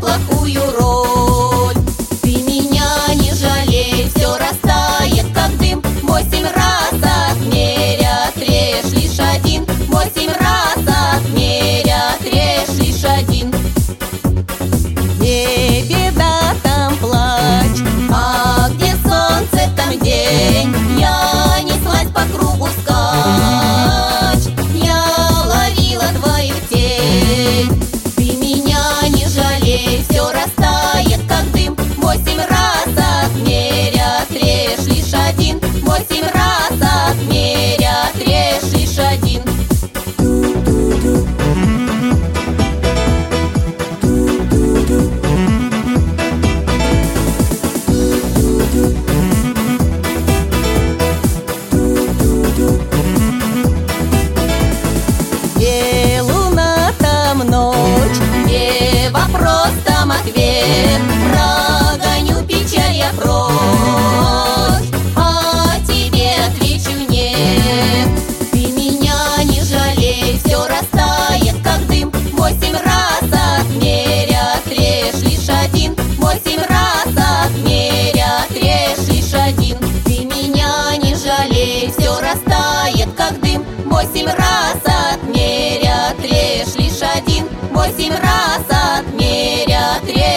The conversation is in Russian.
плохую роль. Ты меня не жалей, все растает, как дым. 8 раз отмерь, отрежь лишь один. 8 раз отмерь, отрежь лишь один. Не беда, там плачь, а где солнце, там день. Я неслась по кругу скач, я ловила твоих тень. Ты меня не жалей, все растает, как дым. 8 раз отмерь, отрежь лишь один. 8 раз отмерь, отрежь лишь один. Где луна, там ночь, где вопрос, там ответ. Прогоню печаль я прочь, а тебе отвечу нет. Ты меня не жалей, все растает, как дым. 8 раз отмерь, отрежь лишь один. 8 раз отмерь, отрежь лишь один. Ты меня не жалей, все растает, как дым. 8 раз отмерь, отрежь лишь один. 8 раз отмерь, отрежь.